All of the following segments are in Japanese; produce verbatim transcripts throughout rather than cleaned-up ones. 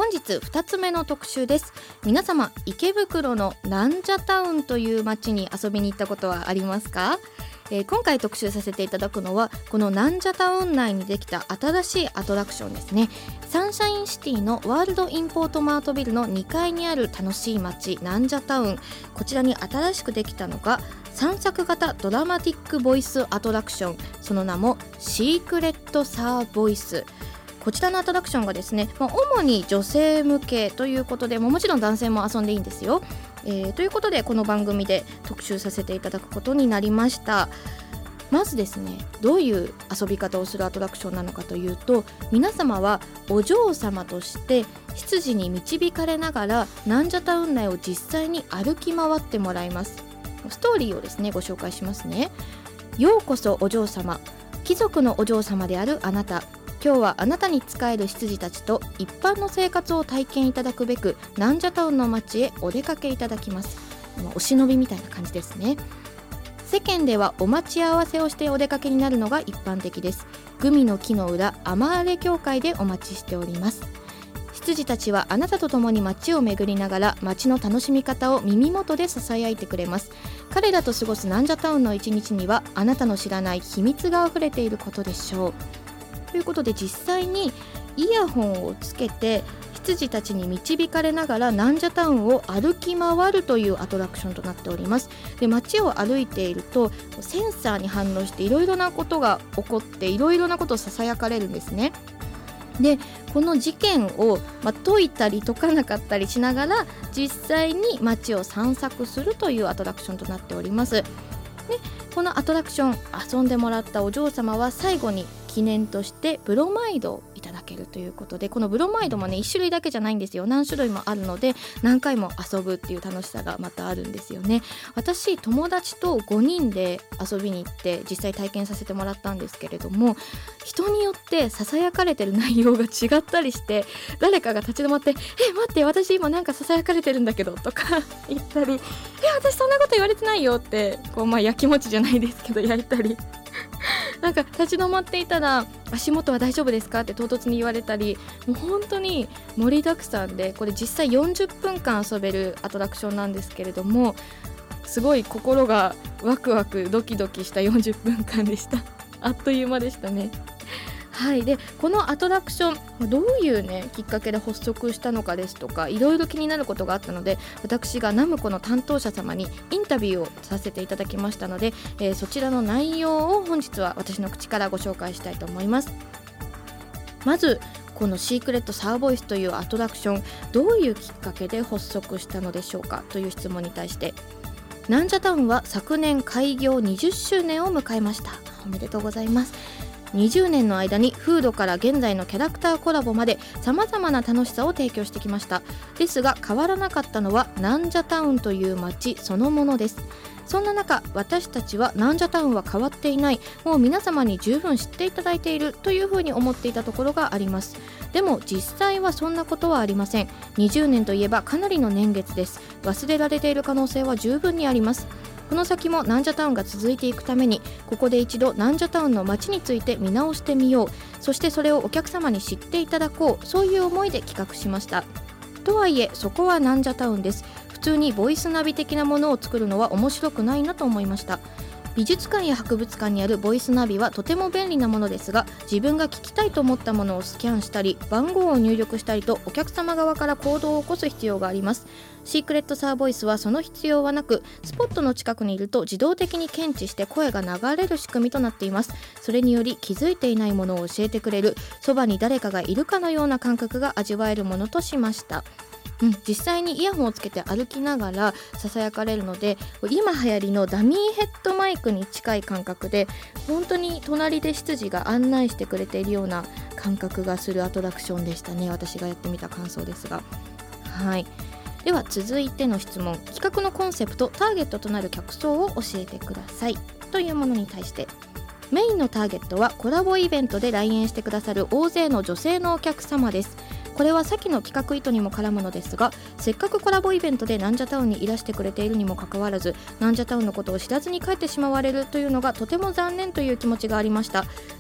本日ふたつめの特集です。皆様、池袋のナンジャタウンという街に遊びに行ったことはありますか？えー、今回特集させていただくのはこのナンジャタウン内にできた新しいアトラクションですね。サンシャインシティのワールドインポートマートビルのにかいにある楽しい街ナンジャタウン、こちらに新しくできたのが散策型ドラマティックボイスアトラクション、その名もシークレットサーボイス。こちらのアトラクションがですね、まあ、主に女性向けということで、ももちろん男性も遊んでいいんですよ。えー、ということでこの番組で特集させていただくことになりました。まずですね、どういう遊び方をするアトラクションなのかというと、皆様はお嬢様として執事に導かれながらナンジャタウン内を実際に歩き回ってもらいます。ストーリーをですねご紹介しますね。ようこそお嬢様、貴族のお嬢様であるあなた、今日はあなたに仕える執事たちと一般の生活を体験いただくべくナンジャタウンの街へお出かけいただきます。お忍びみたいな感じですね。世間ではお待ち合わせをしてお出かけになるのが一般的です。グミの木の裏アマーレ教会でお待ちしております。執事たちはあなたと共に街を巡りながら街の楽しみ方を耳元で囁いてくれます。彼らと過ごすナンジャタウンの一日にはあなたの知らない秘密があふれていることでしょう。ということで、実際にイヤホンをつけて執事たちに導かれながらナンジャタウンを歩き回るというアトラクションとなっております。で、街を歩いているとセンサーに反応していろいろなことが起こっていろいろなことを囁かれるんですね。で、この事件を、まあ、解いたり解かなかったりしながら実際に街を散策するというアトラクションとなっております。で、このアトラクション遊んでもらったお嬢様は最後に記念としてブロマイドをいただけるということで、このブロマイドもねいち種類だけじゃないんですよ。何種類もあるので何回も遊ぶっていう楽しさがまたあるんですよね。私、友達とごにんで遊びに行って実際体験させてもらったんですけれども、人によって囁かれてる内容が違ったりして、誰かが立ち止まってえ待って私今なんか囁かれてるんだけどとか言ったり、え私そんなこと言われてないよってこう、まあ、やきもちじゃないですけど焼いたりなんか立ち止まっていたら足元は大丈夫ですかって唐突に言われたり、もう本当に盛りだくさんで、これ実際よんじゅっぷんかん遊べるアトラクションなんですけれども、すごい心がワクワクドキドキしたよんじゅっぷんかんでした。あっという間でしたね。はい。で、このアトラクションどういうねきっかけで発足したのかですとか、いろいろ気になることがあったので、私がナムコの担当者様にインタビューをさせていただきましたので、えー、そちらの内容を本日は私の口からご紹介したいと思います。まずこのシークレットサーボイスというアトラクション、どういうきっかけで発足したのでしょうかという質問に対して、ナンジャタウンは昨年開業にじゅっしゅうねんを迎えました。おめでとうございます。にじゅうねんの間にフードから現在のキャラクターコラボまで様々な楽しさを提供してきました。ですが変わらなかったのはナンジャタウンという街そのものです。そんな中、私たちはナンジャタウンは変わっていない、もう皆様に十分知っていただいているというふうに思っていたところがあります。でも実際はそんなことはありません。にじゅうねんといえばかなりの年月です。忘れられている可能性は十分にあります。この先もナンジャタウンが続いていくために、ここで一度ナンジャタウンの街について見直してみよう、そしてそれをお客様に知っていただこう、そういう思いで企画しました。とはいえそこはナンジャタウンです。普通にボイスナビ的なものを作るのは面白くないなと思いました。美術館や博物館にあるボイスナビはとても便利なものですが、自分が聞きたいと思ったものをスキャンしたり番号を入力したりとお客様側から行動を起こす必要があります。シークレットサーボイスはその必要はなく、スポットの近くにいると自動的に検知して声が流れる仕組みとなっています。それにより気づいていないものを教えてくれる、そばに誰かがいるかのような感覚が味わえるものとしました。うん、実際にイヤホンをつけて歩きながら囁かれるので、今流行りのダミーヘッドマイクに近い感覚で、本当に隣で執事が案内してくれているような感覚がするアトラクションでしたね。私がやってみた感想ですが、はい。では続いての質問、企画のコンセプト、ターゲットとなる客層を教えてくださいというものに対して、メインのターゲットはコラボイベントで来園してくださる大勢の女性のお客様です。これは先の企画意図にも絡むのですが、せっかくコラボイベントでナンジャタウンにいらしてくれているにもかかわらず、ナンジャタウンのことを知らずに帰ってしまわれるというのがとても残念という気持ちがありました。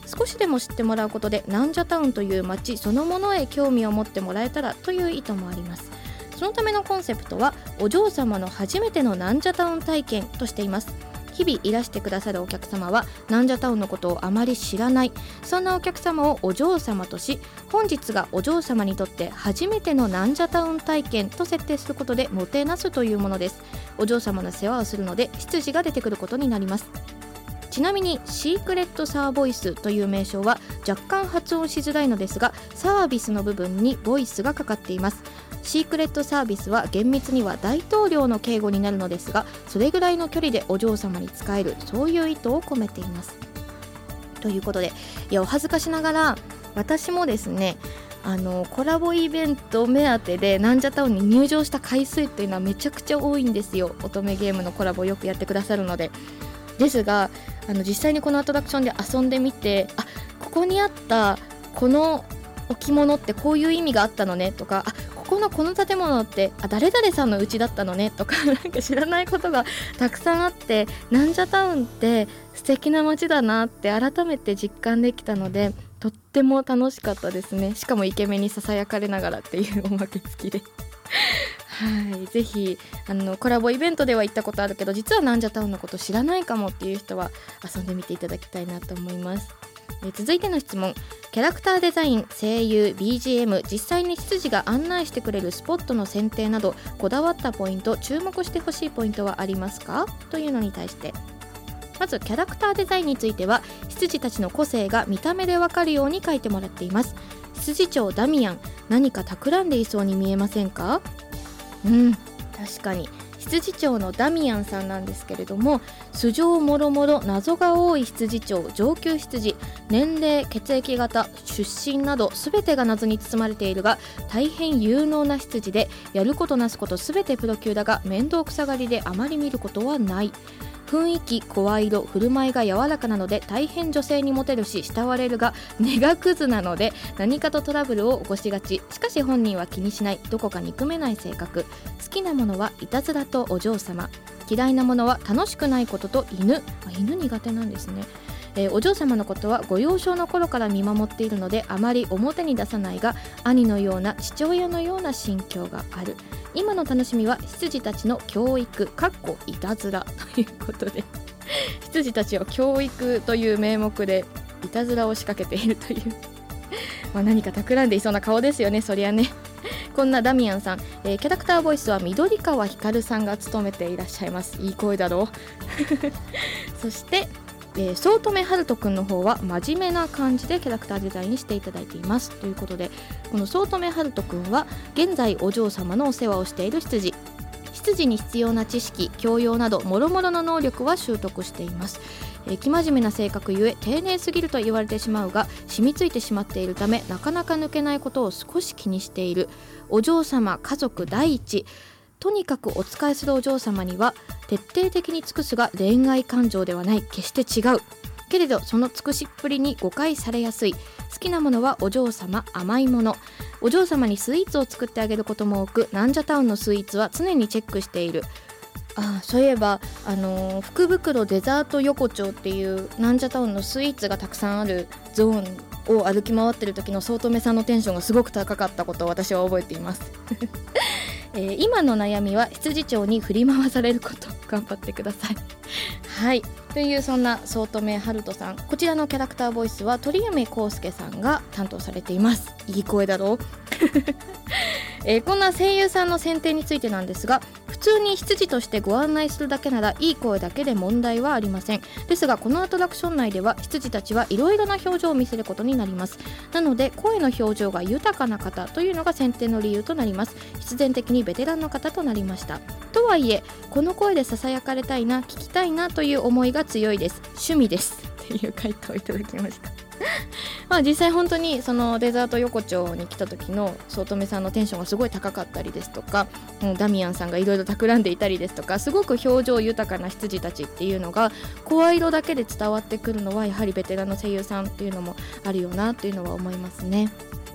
少しでも知ってもらうことでナンジャタウンという街そのものへ興味を持ってもらえたらという意図もあります。そのためのコンセプトはお嬢様の初めてのナンジャタウン体験としています。日々いらしてくださるお客様はナンジャタウンのことをあまり知らない、そんなお客様をお嬢様とし、本日がお嬢様にとって初めてのナンジャタウン体験と設定することでもてなすというものです。お嬢様の世話をするので執事が出てくることになります。ちなみにシークレットサーボイスという名称は若干発音しづらいのですが、サービスの部分にボイスがかかっています。シークレットサービスは厳密には大統領の敬語になるのですが、それぐらいの距離でお嬢様に仕える、そういう意図を込めています。ということで、いやお恥ずかしながら私もですね、あのコラボイベント目当てでナンジャタウンに入場した回数っていうのはめちゃくちゃ多いんですよ。乙女ゲームのコラボよくやってくださるので。ですがあの実際にこのアトラクションで遊んでみて、あ、ここにあったこの置物ってこういう意味があったのねとか、あ、ここのこの建物ってあ誰々さんの家だったのねとか、なんか知らないことがたくさんあって、ナンジャタウンって素敵な街だなって改めて実感できたので、とっても楽しかったですね。しかもイケメンにささやかれながらっていうおまけ付きではい、ぜひあのコラボイベントでは行ったことあるけど実はナンジャタウンのこと知らないかもっていう人は遊んでみていただきたいなと思います。え続いての質問、キャラクターデザイン、声優、ビージーエム、実際に執事が案内してくれるスポットの選定などこだわったポイント、注目してほしいポイントはありますかというのに対して、まずキャラクターデザインについては執事たちの個性が見た目でわかるように書いてもらっています。執事長ダミアン、何か企んでいそうに見えませんか？うん、確かに執事長のダミアンさんなんですけれども、素性もろもろ謎が多い執事長、上級執事、年齢、血液型、出身など全てが謎に包まれているが大変有能な執事で、やることなすこと全てプロ級だが面倒くさがりであまり見ることはない。雰囲気、声色、振る舞いが柔らかなので大変女性にモテるし慕われるが根がクズなので何かとトラブルを起こしがち。しかし本人は気にしない、どこか憎めない性格。好きなものはいたずらとお嬢様、嫌いなものは楽しくないことと犬。犬苦手なんですね。えー、お嬢様のことはご幼少の頃から見守っているのであまり表に出さないが兄のような父親のような心境がある。今の楽しみは執事たちの教育かっこいたずらということで執事たちを教育という名目でいたずらを仕掛けているというまあ何か企んでいそうな顔ですよね、そりゃね。こんなダミアンさん、えー、キャラクターボイスは緑川光さんが務めていらっしゃいます。いい声だろうそしてえー、早乙女春人くんの方は真面目な感じでキャラクターデザインしていただいていますということで、この早乙女春人くんは現在お嬢様のお世話をしている執事。執事に必要な知識、教養など諸々の能力は習得しています。えー、生真面目な性格ゆえ丁寧すぎると言われてしまうが染みついてしまっているためなかなか抜けないことを少し気にしている。お嬢様、家族第一、とにかくお仕えするお嬢様には徹底的に尽くすが恋愛感情ではない、決して違うけれどその尽くしっぷりに誤解されやすい。好きなものはお嬢様、甘いもの。お嬢様にスイーツを作ってあげることも多くナンジャタウンのスイーツは常にチェックしている。ああ、そういえば、あのー、福袋デザート横丁っていうナンジャタウンのスイーツがたくさんあるゾーンを歩き回ってる時の早乙女さんのテンションがすごく高かったことを私は覚えていますえー、今の悩みは執事長に振り回されること。頑張ってくださいはい、というそんな早乙女春人さん、こちらのキャラクターボイスは鳥夢康介さんが担当されています。いい声だろう、えー、こんな声優さんの選定についてなんですが、普通に執事としてご案内するだけならいい声だけで問題はありません。ですがこのアトラクション内では執事たちはいろいろな表情を見せることになります。なので声の表情が豊かな方というのが選定の理由となります。必然的にベテランの方となりました。とはいえこの声でささやかれたいな、聞きたいなという思いが強いです。趣味ですっていう回答をいただきましたまあ実際本当にそのデザート横丁に来た時の早乙女さんのテンションがすごい高かったりですとか、うん、ダミアンさんがいろいろ企んでいたりですとか、すごく表情豊かな執事たちっていうのが声色だけで伝わってくるのはやはりベテランの声優さんっていうのもあるよなっていうのは思いますね。そ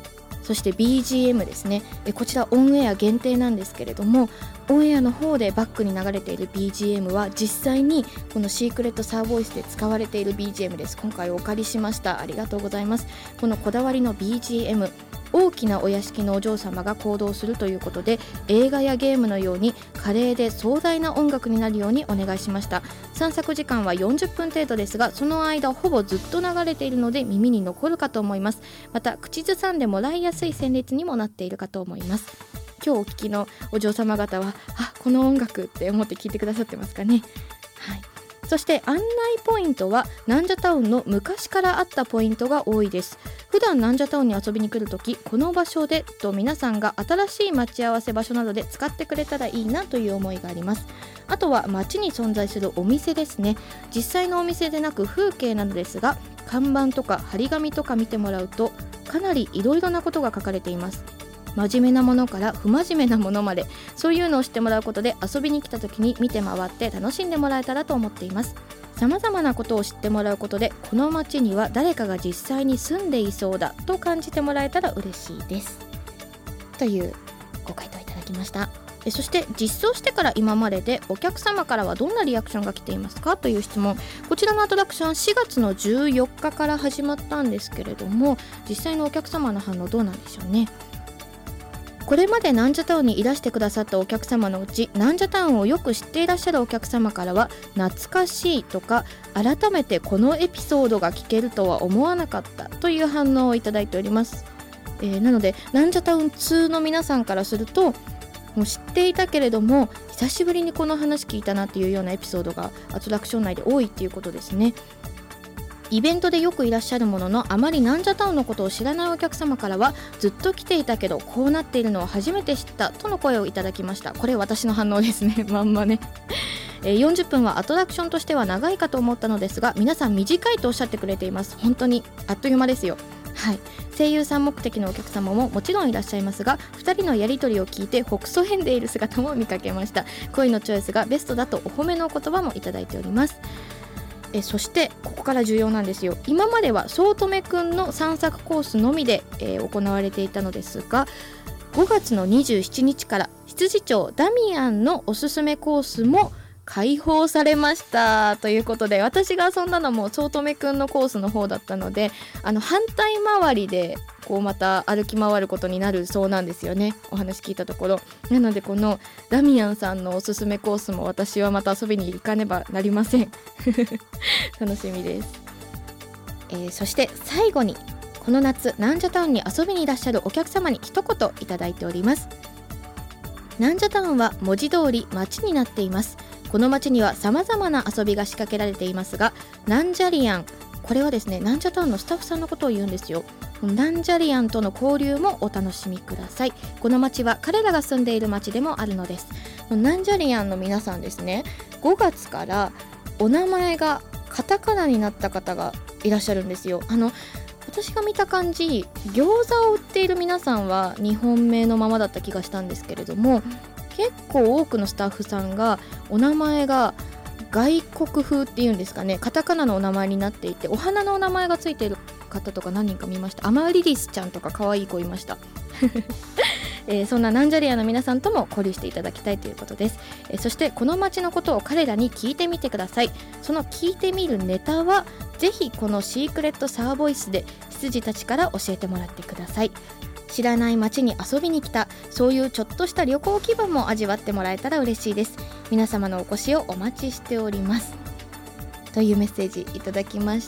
そして ビージーエム ですね。こちらオンエア限定なんですけれども、オンエアの方でバックに流れている ビージーエム は実際にこのシークレットサーボイスで使われている ビージーエム です。今回お借りしました。ありがとうございます。このこだわりの ビージーエム、大きなお屋敷のお嬢様が行動するということで、映画やゲームのように華麗で壮大な音楽になるようにお願いしました。散策時間はよんじゅっぷん程度ですが、その間ほぼずっと流れているので耳に残るかと思います。また口ずさんでもらいやすい旋律にもなっているかと思います。今日お聞きのお嬢様方は、あ、この音楽って思って聞いてくださってますかね。はい。そして案内ポイントはナンジャタウンの昔からあったポイントが多いです。普段ナンジャタウンに遊びに来るとき、この場所でと皆さんが新しい待ち合わせ場所などで使ってくれたらいいなという思いがあります。あとは街に存在するお店ですね。実際のお店でなく風景などですが、看板とか張り紙とか見てもらうとかなりいろいろなことが書かれています。真面目なものから不真面目なものまで、そういうのを知ってもらうことで遊びに来た時に見て回って楽しんでもらえたらと思っています。様々なことを知ってもらうことで、この街には誰かが実際に住んでいそうだと感じてもらえたら嬉しいですというご回答いただきました。そして実装してから今まででお客様からはどんなリアクションが来ていますかという質問。こちらのアトラクションしがつのじゅうよっかから始まったんですけれども、実際のお客様の反応どうなんでしょうね。これまでナンジャタウンにいらしてくださったお客様のうち、ナンジャタウンをよく知っていらっしゃるお客様からは懐かしいとか、改めてこのエピソードが聞けるとは思わなかったという反応をいただいております。えー、なのでナンジャタウンツーの皆さんからすると、もう知っていたけれども久しぶりにこの話聞いたなっていうようなエピソードがアトラクション内で多いっていうことですね。イベントでよくいらっしゃるものの、あまりナンジャタウンのことを知らないお客様からは、ずっと来ていたけどこうなっているのを初めて知ったとの声をいただきました。これ私の反応ですね。まんまね。えー、よんじゅっぷんはアトラクションとしては長いかと思ったのですが、皆さん短いとおっしゃってくれています。本当にあっという間ですよ。はい、声優さん目的のお客様ももちろんいらっしゃいますが、ふたりのやり取りを聞いてほくそ笑んでいる姿も見かけました。声のチョイスがベストだとお褒めのお言葉もいただいております。えそしてここから重要なんですよ。今までは早乙女くんの散策コースのみで、えー、行われていたのですが、ごがつのにじゅうしちにちから羊長ダミアンのおすすめコースも開放されましたということで、私が遊んだのも早乙女くんのコースの方だったので、あの反対回りでこうまた歩き回ることになるそうなんですよね、お話聞いたところ。なのでこのダミアンさんのおすすめコースも私はまた遊びに行かねばなりません。楽しみです。えー、そして最後に、この夏ナンジャタウンに遊びにいらっしゃるお客様に一言いただいております。ナンジャタウンは文字通り街になっています。この街には様々な遊びが仕掛けられていますが、ナンジャリアン、これはですね、ナンジャタウンのスタッフさんのことを言うんですよ。ナンジャリアンとの交流もお楽しみください。この街は彼らが住んでいる街でもあるのです。ナンジャリアンの皆さんですね、ごがつからお名前がカタカナになった方がいらっしゃるんですよ。あの私が見た感じ、餃子を売っている皆さんは日本名のままだった気がしたんですけれども、結構多くのスタッフさんがお名前が外国風っていうんですかね、カタカナのお名前になっていて、お花のお名前がついている方とか何人か見ました。アマリリスちゃんとか可愛い子いました。えー、そんなナンジャリアの皆さんとも交流していただきたいということです。えー、そしてこの街のことを彼らに聞いてみてください。その聞いてみるネタはぜひこのシークレットサーボイスで羊たちから教えてもらってください。知らない街に遊びに来た、そういうちょっとした旅行気分も味わってもらえたら嬉しいです。皆様のお越しをお待ちしておりますというメッセージいただきました。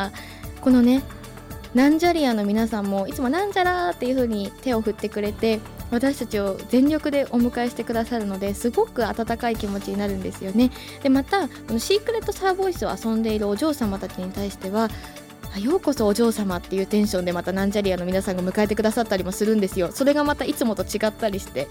このね、ナンジャリアの皆さんもいつもなんじゃらーっていう風に手を振ってくれて、私たちを全力でお迎えしてくださるので、すごく温かい気持ちになるんですよね。でまたこのシークレットサーボイスを遊んでいるお嬢様たちに対しては、ようこそお嬢様っていうテンションでまたナンジャリアの皆さんが迎えてくださったりもするんですよ。それがまたいつもと違ったりして、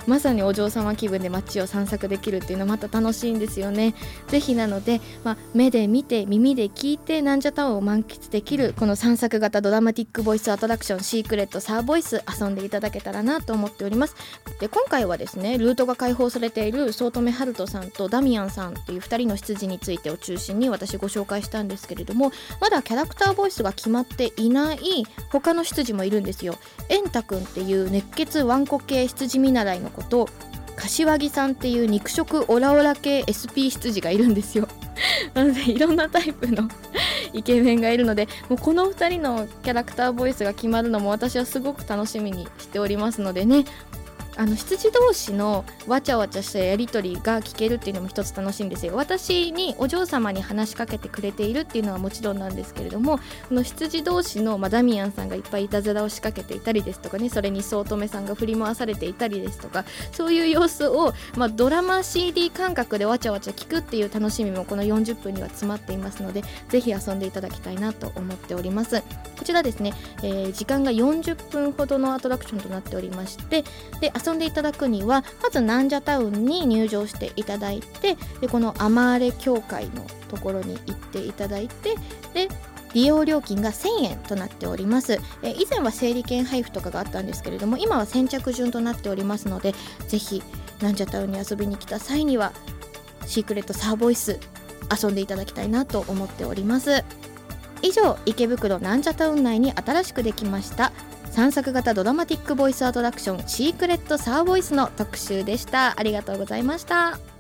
まさにお嬢様気分で街を散策できるっていうのはまた楽しいんですよね。ぜひなので、まあ、目で見て耳で聞いてナンジャタウンを満喫できるこの散策型ドラマティックボイスアトラクションシークレットサーボイス遊んでいただけたらなと思っております。で今回はですねルートが開放されている早乙女春人さんとダミアンさんっていうふたりの執事についてを中心に私ご紹介したんですけれども、まだキャラクターボイスが決まっていない他の執事もいるんですよ。エンタくんっていう熱血ワンコ系羊見習いの子と柏木さんっていう肉食オラオラ系 エスピー 羊がいるんですよ。なのでいろんなタイプのイケメンがいるので、もうこのふたりのキャラクターボイスが決まるのも私はすごく楽しみにしておりますのでね、あの羊同士のわちゃわちゃしたやり取りが聞けるっていうのも一つ楽しいんですよ。私にお嬢様に話しかけてくれているっていうのはもちろんなんですけれども、この羊同士の、まあ、ダミアンさんがいっぱいいたずらを仕掛けていたりですとかね、それに早乙女さんが振り回されていたりですとか、そういう様子を、まあ、ドラマ シーディー 感覚でわちゃわちゃ聞くっていう楽しみもこのよんじゅっぷんには詰まっていますので、ぜひ遊んでいただきたいなと思っております。こちらですね、えー、時間がよんじゅっぷんほどのアトラクションとなっておりまして、で遊んでいただくにはまずナンジャタウンに入場していただいて、でこのアマーレ教会のところに行っていただいて、で利用料金がせんえんとなっております。え以前は整理券配布とかがあったんですけれども、今は先着順となっておりますので、ぜひナンジャタウンに遊びに来た際にはシークレットサーボイス遊んでいただきたいなと思っております。以上、池袋ナンジャタウン内に新しくできました散策型ドラマティックボイスアトラクションシークレットサーボイスの特集でした。ありがとうございました。